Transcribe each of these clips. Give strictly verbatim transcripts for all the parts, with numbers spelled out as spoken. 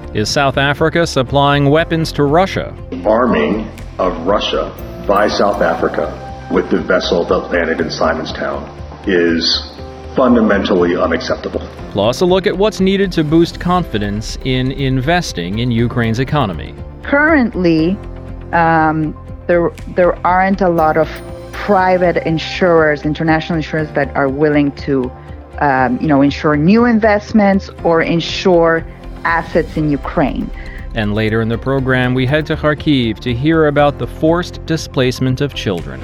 Is South Africa supplying weapons to Russia? Arming of Russia by South Africa with the vessel that landed in Simonstown is fundamentally unacceptable. Plus, a look at what's needed to boost confidence in investing in Ukraine's economy. Currently, um, there there aren't a lot of private insurers, international insurers that are willing to, um, you know, insure new investments or insure assets in Ukraine. And later in the program, we head to Kharkiv to hear about the forced displacement of children.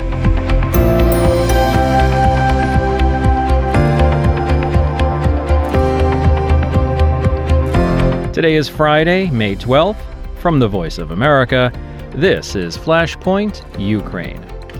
Today is Friday, May twelfth. From the Voice of America, this is Flashpoint Ukraine.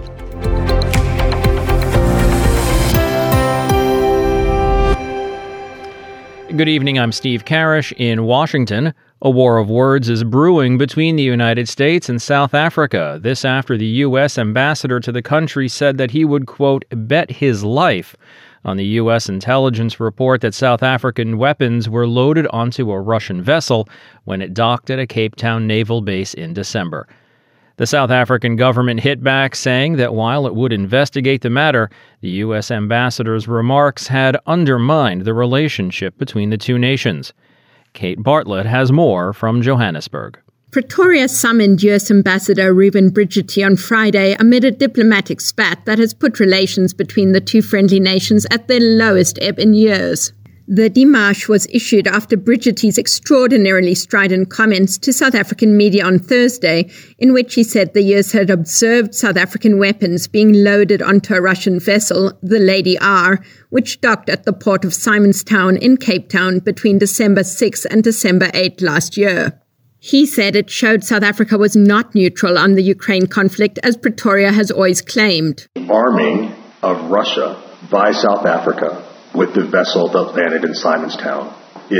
Good evening, I'm Steve Karish in Washington. A war of words is brewing between the United States and South Africa. This after the U S ambassador to the country said that he would, quote, bet his life on the U S intelligence report that South African weapons were loaded onto a Russian vessel when it docked at a Cape Town naval base in December. The South African government hit back, saying that while it would investigate the matter, the U S ambassador's remarks had undermined the relationship between the two nations. Kate Bartlett has more from Johannesburg. Pretoria summoned U S Ambassador Ruben Brigitte on Friday amid a diplomatic spat that has put relations between the two friendly nations at their lowest ebb in years. The démarche was issued after Brigitte's extraordinarily strident comments to South African media on Thursday, in which he said the U S had observed South African weapons being loaded onto a Russian vessel, the Lady R, which docked at the port of Simonstown in Cape Town between December sixth and December eighth last year. He said it showed South Africa was not neutral on the Ukraine conflict, as Pretoria has always claimed. Arming of Russia by South Africa with the vessel that landed in Simonstown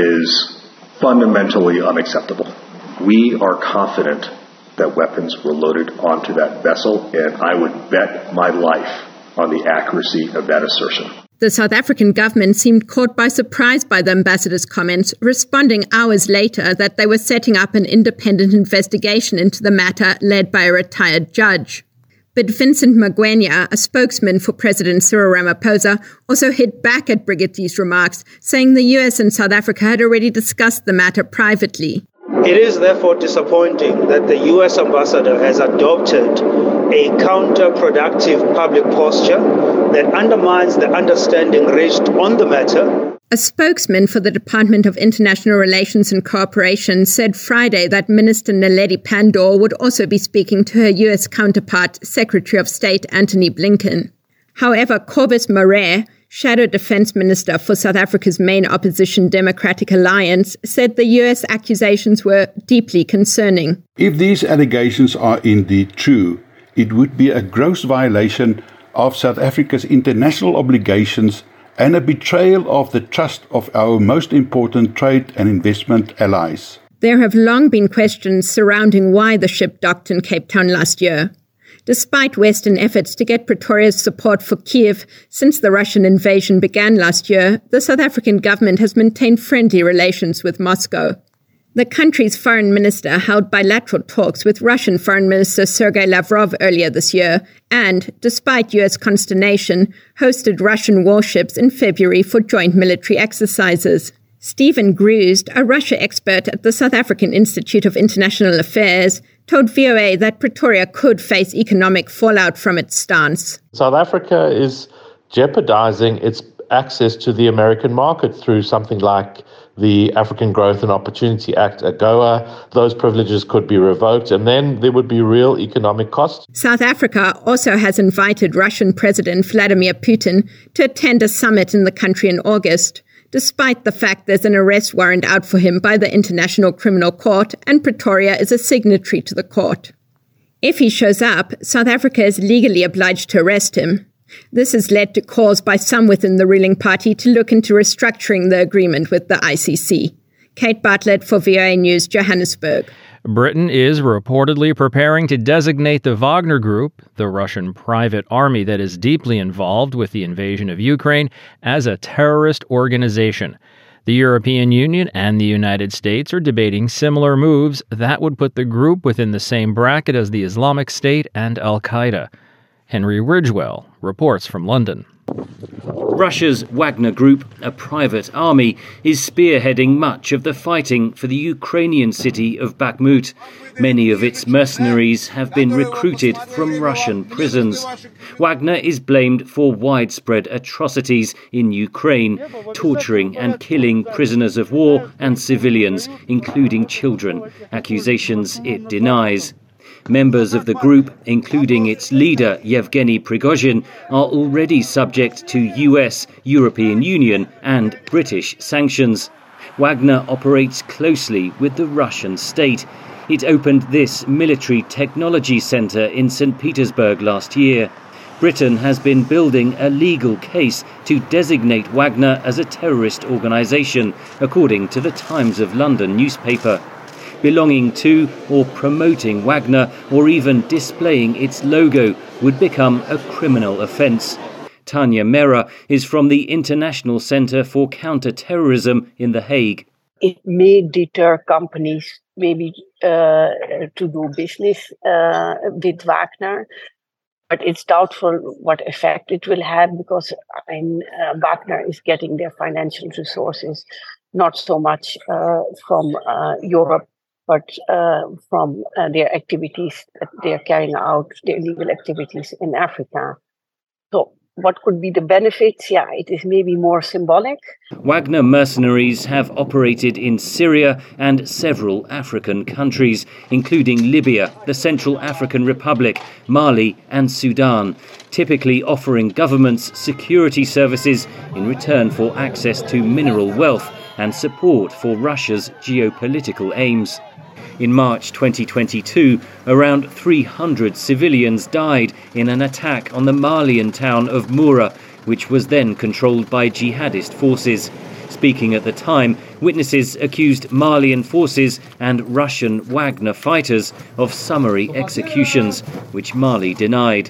is fundamentally unacceptable. We are confident that weapons were loaded onto that vessel, and I would bet my life on the accuracy of that assertion. The South African government seemed caught by surprise by the ambassador's comments, responding hours later that they were setting up an independent investigation into the matter led by a retired judge. But Vincent Magwenya, a spokesman for President Cyril Ramaphosa, also hit back at Brigitte's remarks, saying the U S and South Africa had already discussed the matter privately. It is therefore disappointing that the U S ambassador has adopted a counterproductive public posture that undermines the understanding reached on the matter. A spokesman for the Department of International Relations and Cooperation said Friday that Minister Naledi Pandor would also be speaking to her U S counterpart, Secretary of State Antony Blinken. However, Cobus Marais, Shadow Defense Minister for South Africa's main opposition Democratic Alliance, said the U S accusations were deeply concerning. If these allegations are indeed true, it would be a gross violation of South Africa's international obligations and a betrayal of the trust of our most important trade and investment allies. There have long been questions surrounding why the ship docked in Cape Town last year. Despite Western efforts to get Pretoria's support for Kiev since the Russian invasion began last year, the South African government has maintained friendly relations with Moscow. The country's foreign minister held bilateral talks with Russian Foreign Minister Sergei Lavrov earlier this year and, despite U S consternation, hosted Russian warships in February for joint military exercises. Stephen Gruzd, a Russia expert at the South African Institute of International Affairs, told V O A that Pretoria could face economic fallout from its stance. South Africa is jeopardizing its access to the American market through something like the African Growth and Opportunity Act, AGOA. Those privileges could be revoked, and then there would be real economic costs. South Africa also has invited Russian President Vladimir Putin to attend a summit in the country in August, despite the fact there's an arrest warrant out for him by the International Criminal Court, and Pretoria is a signatory to the court. If he shows up, South Africa is legally obliged to arrest him. This has led to calls by some within the ruling party to look into restructuring the agreement with the I C C. Kate Bartlett for V O A News, Johannesburg. Britain is reportedly preparing to designate the Wagner Group, the Russian private army that is deeply involved with the invasion of Ukraine, as a terrorist organization. The European Union and the United States are debating similar moves that would put the group within the same bracket as the Islamic State and Al-Qaeda. Henry Ridgwell reports from London. Russia's Wagner Group, a private army, is spearheading much of the fighting for the Ukrainian city of Bakhmut. Many of its mercenaries have been recruited from Russian prisons. Wagner is blamed for widespread atrocities in Ukraine, torturing and killing prisoners of war and civilians, including children, accusations it denies. Members of the group, including its leader Yevgeny Prigozhin, are already subject to U S, European Union and British sanctions. Wagner operates closely with the Russian state. It opened this military technology centre in Saint Petersburg last year. Britain has been building a legal case to designate Wagner as a terrorist organisation, according to the Times of London newspaper. Belonging to or promoting Wagner or even displaying its logo would become a criminal offence. Tanya Mehra is from the International Centre for Counter-Terrorism in The Hague. It may deter companies maybe uh, to do business uh, with Wagner, but it's doubtful what effect it will have because I mean, uh, Wagner is getting their financial resources not so much uh, from uh, Europe, but uh, from uh, their activities that they are carrying out, their illegal activities in Africa. So what could be the benefits? Yeah, it is maybe more symbolic. Wagner mercenaries have operated in Syria and several African countries, including Libya, the Central African Republic, Mali and Sudan, typically offering governments security services in return for access to mineral wealth and support for Russia's geopolitical aims. In March twenty twenty-two, around three hundred civilians died in an attack on the Malian town of Moura, which was then controlled by jihadist forces. Speaking at the time, witnesses accused Malian forces and Russian Wagner fighters of summary executions, which Mali denied.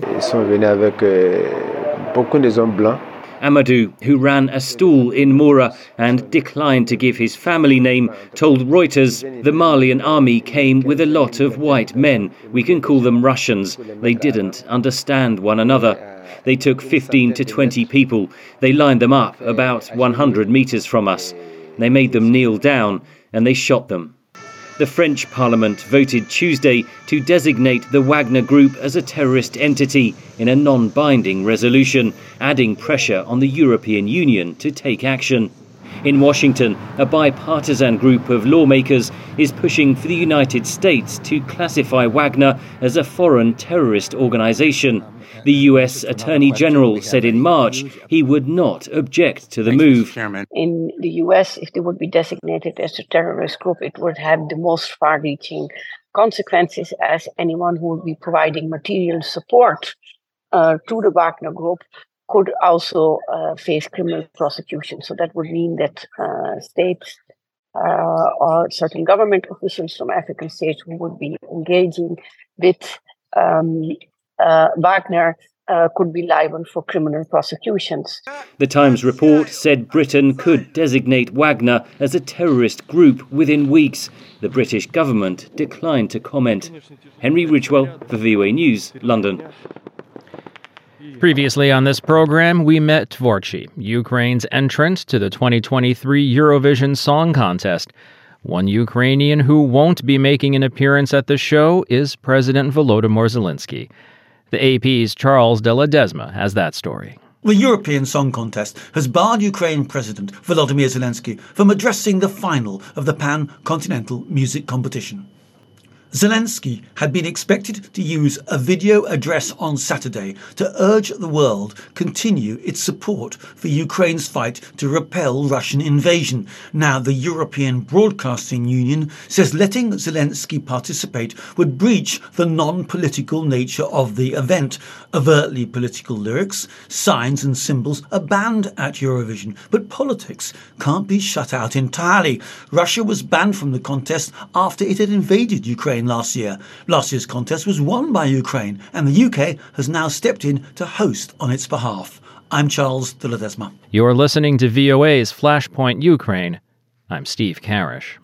Amadou, who ran a stall in Moura and declined to give his family name, told Reuters the Malian army came with a lot of white men. We can call them Russians. They didn't understand one another. They took fifteen to twenty people. They lined them up about one hundred meters from us. They made them kneel down and they shot them. The French Parliament voted Tuesday to designate the Wagner Group as a terrorist entity in a non-binding resolution, adding pressure on the European Union to take action. In Washington, a bipartisan group of lawmakers is pushing for the United States to classify Wagner as a foreign terrorist organization. The U S Attorney General said in March he would not object to the move. In the U S, if they would be designated as a terrorist group, it would have the most far-reaching consequences, as anyone who would be providing material support uh, to the Wagner Group could also uh, face criminal prosecution. So that would mean that uh, states uh, or certain government officials from African states who would be engaging with um, uh, Wagner uh, could be liable for criminal prosecutions. The Times report said Britain could designate Wagner as a terrorist group within weeks. The British government declined to comment. Henry Ridgwell for V O A News, London. Previously on this program, we met Tvorchi, Ukraine's entrant to the twenty twenty-three Eurovision Song Contest. One Ukrainian who won't be making an appearance at the show is President Volodymyr Zelensky. The A P's Charles de Ledesma has that story. The European Song Contest has barred Ukraine President Volodymyr Zelensky from addressing the final of the pan-continental music competition. Zelensky had been expected to use a video address on Saturday to urge the world continue its support for Ukraine's fight to repel Russian invasion. Now, the European Broadcasting Union says letting Zelensky participate would breach the non-political nature of the event. Overtly political lyrics, signs and symbols are banned at Eurovision, but politics can't be shut out entirely. Russia was banned from the contest after it had invaded Ukraine last year. Last year's contest was won by Ukraine, and the U K has now stepped in to host on its behalf. I'm Charles de Ledesma. You're listening to V O A's Flashpoint Ukraine. I'm Steve Karish.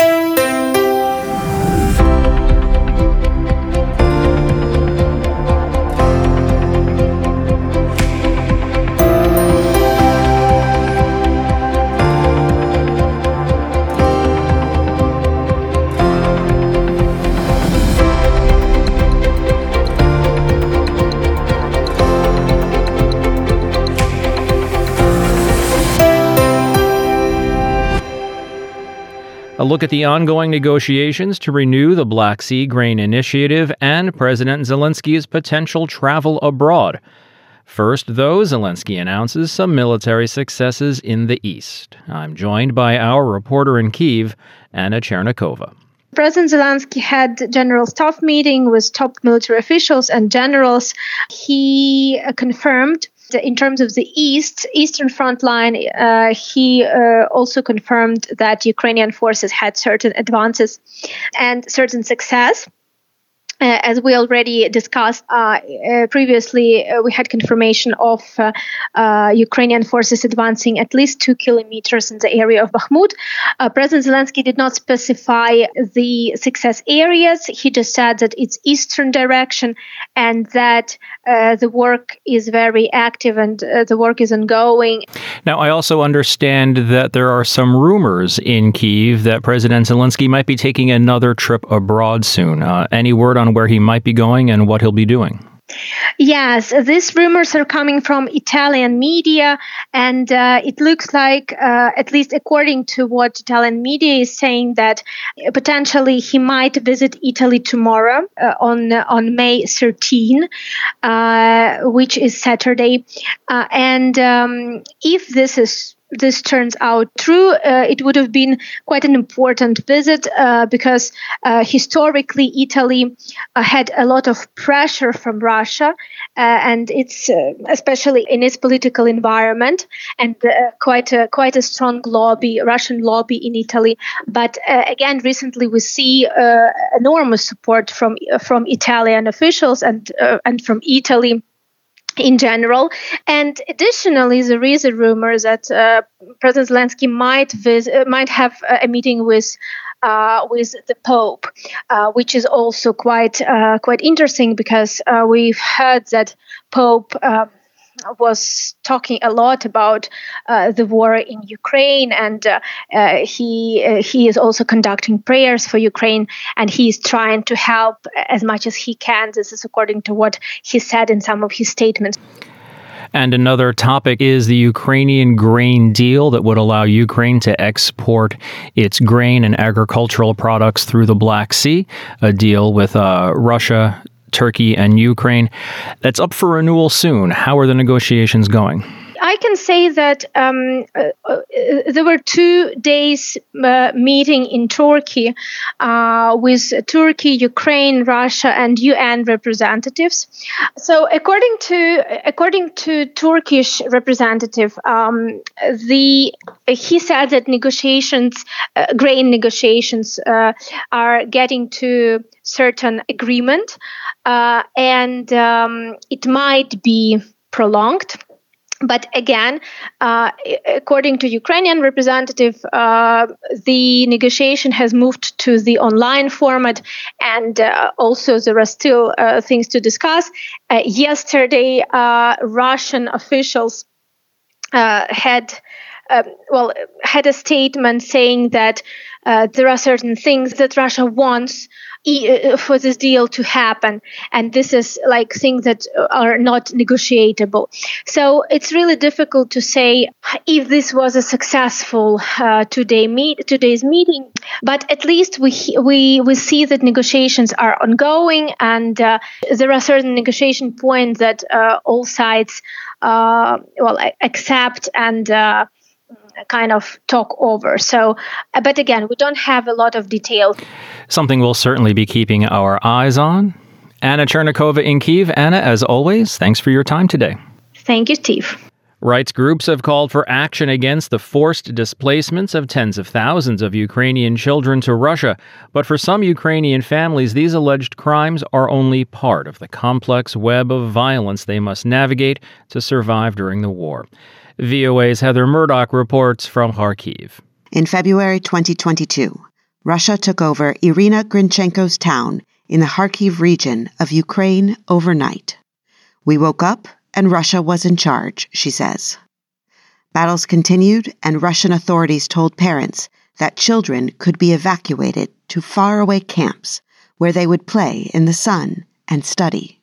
A look at the ongoing negotiations to renew the Black Sea Grain Initiative and President Zelensky's potential travel abroad. First, though, Zelensky announces some military successes in the east. I'm joined by our reporter in Kyiv, Anna Chernikova. President Zelensky had general staff meeting with top military officials and generals. He uh, confirmed that in terms of the east, eastern front line, uh, he uh, also confirmed that Ukrainian forces had certain advances and certain success. Uh, as we already discussed uh, uh, previously, uh, we had confirmation of uh, uh, Ukrainian forces advancing at least two kilometers in the area of Bakhmut. Uh, President Zelensky did not specify the success areas. He just said that it's eastern direction and that uh, the work is very active and uh, the work is ongoing. Now, I also understand that there are some rumors in Kyiv that President Zelensky might be taking another trip abroad soon. Uh, any word on where he might be going and what he'll be doing? Yes, these rumors are coming from Italian media, and uh, it looks like, uh, at least according to what Italian media is saying, that potentially he might visit Italy tomorrow uh, on uh, on May thirteenth, uh, which is Saturday. Uh, and um, if this is this turns out true, uh, it would have been quite an important visit uh, because uh, historically Italy uh, had a lot of pressure from Russia, uh, and it's uh, especially in its political environment, and uh, quite a quite a strong lobby, Russian lobby in Italy. But uh, again, recently we see uh, enormous support from from Italian officials and uh, and from Italy in general. And additionally, there is a rumor that uh, President Zelensky might vis- uh, might have a meeting with uh, with the Pope, uh, which is also quite uh, quite interesting because uh, we've heard that Pope Uh, was talking a lot about uh, the war in Ukraine, and uh, uh, he uh, he is also conducting prayers for Ukraine, and he is trying to help as much as he can. This is according to what he said in some of his statements. And another topic is the Ukrainian grain deal that would allow Ukraine to export its grain and agricultural products through the Black Sea, a deal with uh, Russia, Turkey, and Ukraine. That's up for renewal soon. How are the negotiations going? I can say that um, uh, uh, there were two days uh, meeting in Turkey uh, with Turkey, Ukraine, Russia, and U N representatives. So, according to according to Turkish representative, um, the he said that negotiations, uh, grain negotiations, uh, are getting to certain agreement, uh, and um, it might be prolonged. But again, uh, according to Ukrainian representative, uh, the negotiation has moved to the online format, and uh, also there are still uh, things to discuss. Uh, yesterday, uh, Russian officials uh, had uh, well had a statement saying that uh, there are certain things that Russia wants for this deal to happen, and this is like things that are not negotiable. So it's really difficult to say if this was a successful uh, today meet today's meeting. But at least we we we see that negotiations are ongoing, and uh, there are certain negotiation points that uh, all sides uh, well accept and Uh, kind of talk over. So, but again, we don't have a lot of details. Something we'll certainly be keeping our eyes on. Anna Chernikova in Kyiv. Anna, as always, thanks for your time today. Thank you, Steve. Rights groups have called for action against the forced displacements of tens of thousands of Ukrainian children to Russia. But for some Ukrainian families, these alleged crimes are only part of the complex web of violence they must navigate to survive during the war. V O A's Heather Murdoch reports from Kharkiv. In February twenty twenty-two, Russia took over Irina Grinchenko's town in the Kharkiv region of Ukraine overnight. We woke up and Russia was in charge, she says. Battles continued, and Russian authorities told parents that children could be evacuated to faraway camps where they would play in the sun and study.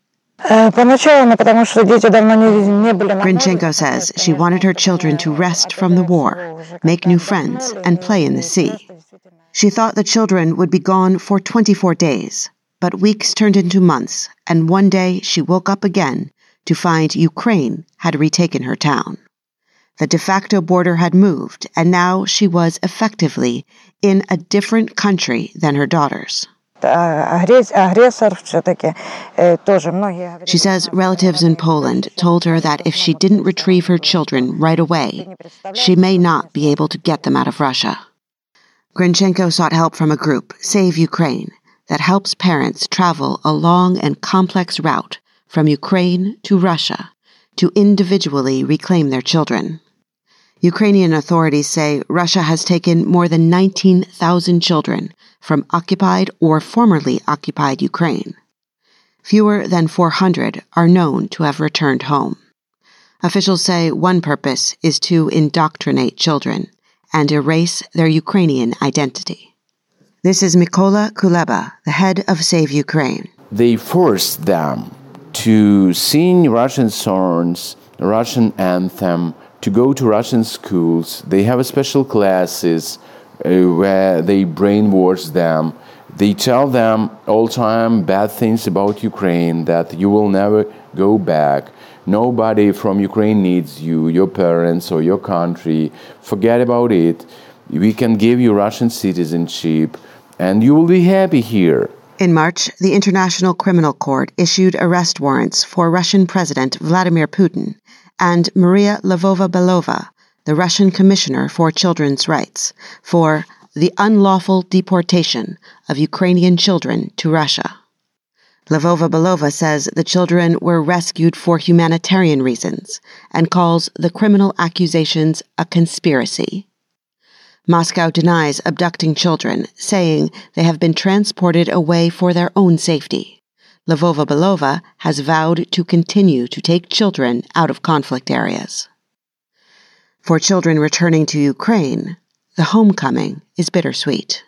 Grinchenko says she wanted her children to rest from the war, make new friends, and play in the sea. She thought the children would be gone for twenty-four days, but weeks turned into months, and one day she woke up again to find Ukraine had retaken her town. The de facto border had moved, and now she was effectively in a different country than her daughters. She says relatives in Poland told her that if she didn't retrieve her children right away, she may not be able to get them out of Russia. Grinchenko sought help from a group, Save Ukraine, that helps parents travel a long and complex route from Ukraine to Russia to individually reclaim their children. Ukrainian authorities say Russia has taken more than nineteen thousand children from occupied or formerly occupied Ukraine. Fewer than four hundred are known to have returned home. Officials say one purpose is to indoctrinate children and erase their Ukrainian identity. This is Mykola Kuleba, the head of Save Ukraine. They forced them to sing Russian songs, Russian anthem, to go to Russian schools. They have special classes uh, where they brainwash them. They tell them all the time bad things about Ukraine, that you will never go back. Nobody from Ukraine needs you, your parents or your country. Forget about it. We can give you Russian citizenship and you will be happy here. In March, the International Criminal Court issued arrest warrants for Russian President Vladimir Putin and Maria Lvova-Belova, the Russian Commissioner for Children's Rights, for the unlawful deportation of Ukrainian children to Russia. Lvova-Belova says the children were rescued for humanitarian reasons and calls the criminal accusations a conspiracy. Moscow denies abducting children, saying they have been transported away for their own safety. Lvova-Belova has vowed to continue to take children out of conflict areas. For children returning to Ukraine, the homecoming is bittersweet.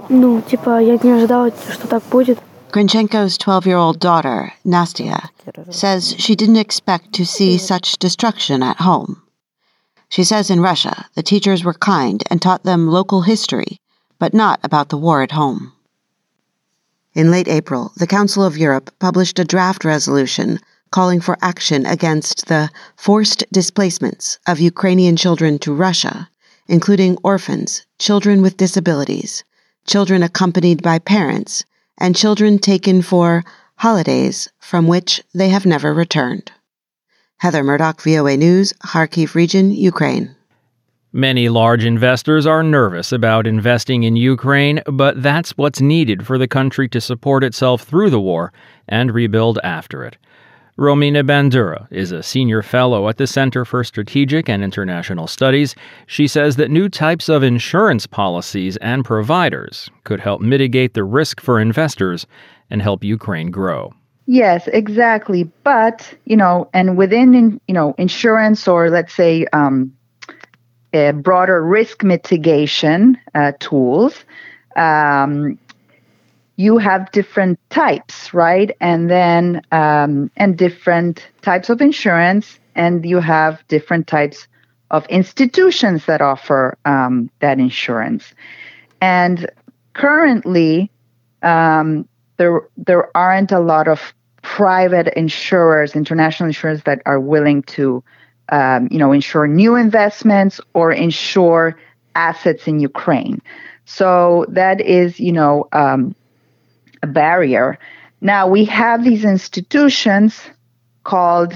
Grinchenko's twelve-year-old daughter, Nastya, says she didn't expect to see such destruction at home. She says in Russia, the teachers were kind and taught them local history, but not about the war at home. In late April, the Council of Europe published a draft resolution calling for action against the forced displacements of Ukrainian children to Russia, including orphans, children with disabilities, children accompanied by parents, and children taken for holidays from which they have never returned. Heather Murdoch, V O A News, Kharkiv region, Ukraine. Many large investors are nervous about investing in Ukraine, but that's what's needed for the country to support itself through the war and rebuild after it. Romina Bandura is a senior fellow at the Center for Strategic and International Studies. She says that new types of insurance policies and providers could help mitigate the risk for investors and help Ukraine grow. Yes, exactly. But, you know, and within, you know, insurance or let's say um, a broader risk mitigation uh, tools, um, you have different types, right? And then, um, and different types of insurance, and you have different types of institutions that offer um, that insurance. And currently, um, there there aren't a lot of private insurers, international insurers that are willing to, um, you know, insure new investments or insure assets in Ukraine. So that is, you know, um, a barrier. Now we have these institutions called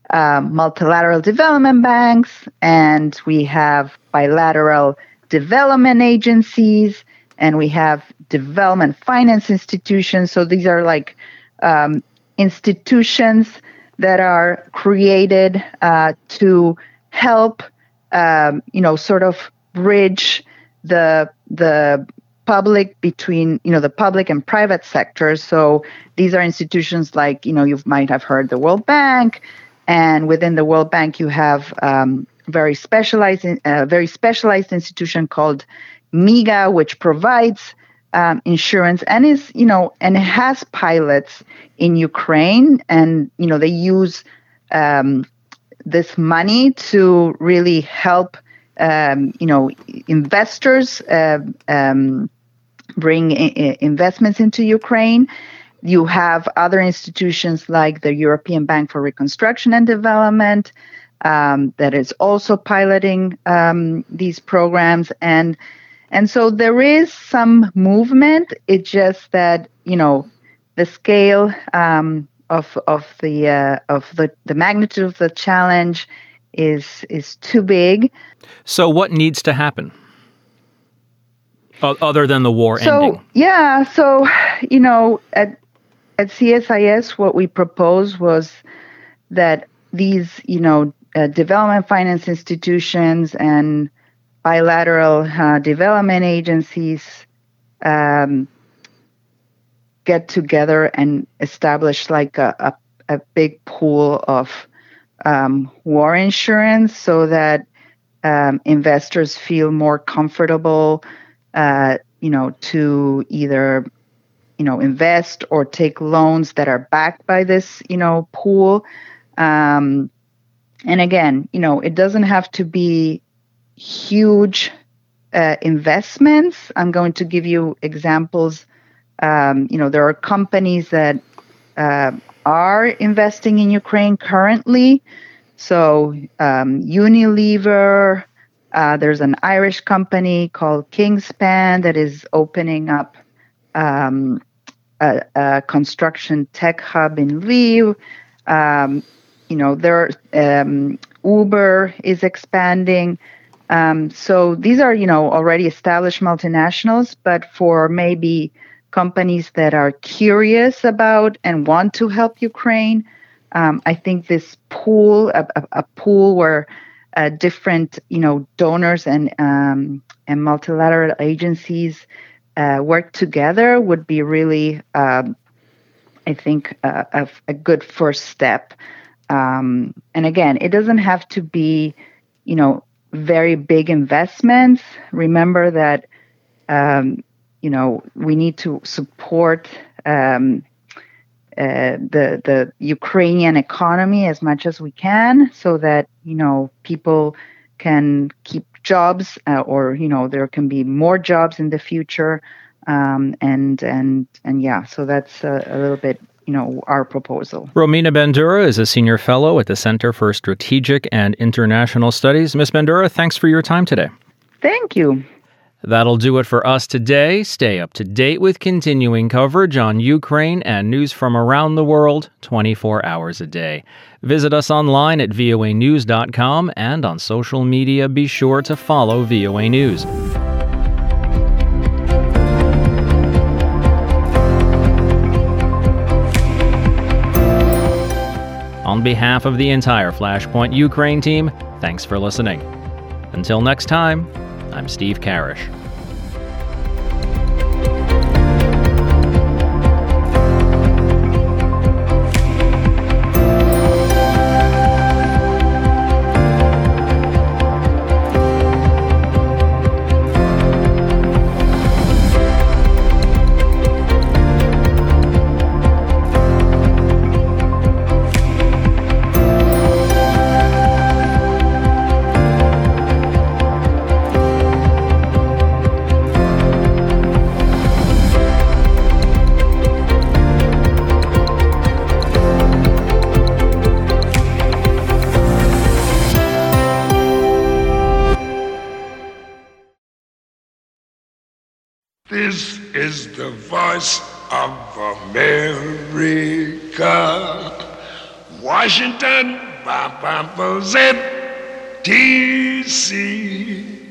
uh, multilateral development banks, and we have bilateral development agencies, and we have development finance institutions. So these are like um, institutions that are created uh, to help, um, you know, sort of bridge the the public between, you know, the public and private sectors. So these are institutions like, you know, you might have heard the World Bank, and within the World Bank you have um, very specialized, a uh, very specialized institution called MIGA, which provides um, insurance and is, you know, and it has pilots in Ukraine, and you know they use um, this money to really help, um, you know, investors uh, um, bring I- investments into Ukraine. You have other institutions like the European Bank for Reconstruction and Development um, that is also piloting um, these programs, and and so there is some movement. It's just that, you know, the scale um, of of the uh, of the, the magnitude of the challenge is is too big. So what needs to happen other than the war so, ending? Yeah, so you know, at at C S I S, what we proposed was that these, you know, uh, development finance institutions and bilateral uh, development agencies um, get together and establish like a, a, a big pool of um, war insurance, so that um, investors feel more comfortable, uh, you know, to either, you know, invest or take loans that are backed by this, you know, pool. Um, and again, you know, it doesn't have to be huge uh, investments. I'm going to give you examples. Um, you know, there are companies that uh, are investing in Ukraine currently. So um, Unilever, uh, there's an Irish company called Kingspan that is opening up um, a, a construction tech hub in Lviv. Um, you know, there um, Uber is expanding. Um, so these are, you know, already established multinationals, but for maybe companies that are curious about and want to help Ukraine, um, I think this pool, a, a, a pool where uh, different, you know, donors and um, and multilateral agencies uh, work together would be really, um, I think, uh, a, a good first step. Um, and again, it doesn't have to be, you know, very big investments. Remember that, um, you know, we need to support um, uh, the the Ukrainian economy as much as we can, so that, you know, people can keep jobs, uh, or, you know, there can be more jobs in the future. Um, and and and yeah, so that's a, a little bit, you know, our proposal. Romina Bandura is a senior fellow at the Center for Strategic and International Studies. Miz Bandura, thanks for your time today. Thank you. That'll do it for us today. Stay up to date with continuing coverage on Ukraine and news from around the world twenty-four hours a day. Visit us online at V O A news dot com, and on social media, be sure to follow V O A News. On behalf of the entire Flashpoint Ukraine team, thanks for listening. Until next time, I'm Steve Karish. This is the voice of America. Washington, Z T C.